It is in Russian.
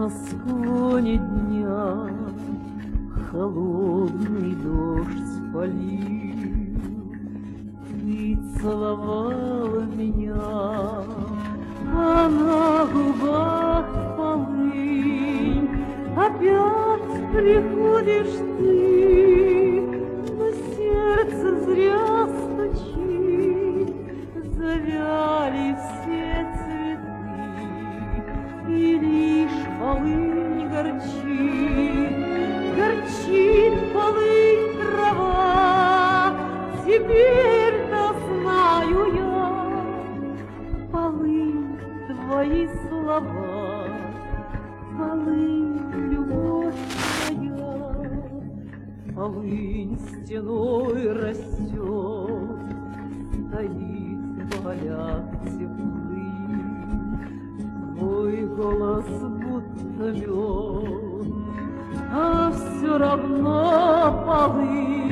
На склоне дня холодный дождь спалил. Ты целовала меня, а на губах полынь. Опять приходишь ты, но сердце зря стучит. Завяли все цветы, и лишь полынь горчит. Горчит полынь трава, теперь-то знаю я. Полынь твои слова, полынь любовь моя. Полынь стеной растет, стоит в полях теплых. Твой голос будто мед, а все равно полынь